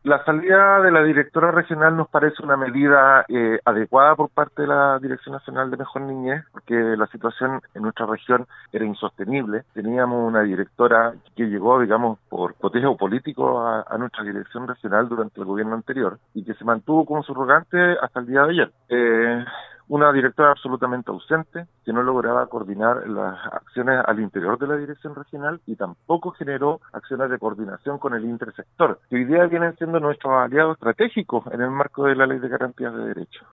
La salida de la directora regional nos parece una medida adecuada por parte de la Dirección Nacional de Mejor Niñez, porque la situación en nuestra región era insostenible. Teníamos una directora que llegó, digamos, por cotejo político a nuestra dirección regional durante el gobierno anterior y que se mantuvo como subrogante hasta el día de ayer. Una directora absolutamente ausente, que no lograba coordinar las acciones al interior de la dirección regional y tampoco generó acciones de coordinación con el intersector, que hoy día vienen siendo nuestros aliados estratégicos en el marco de la Ley de Garantías de Derechos.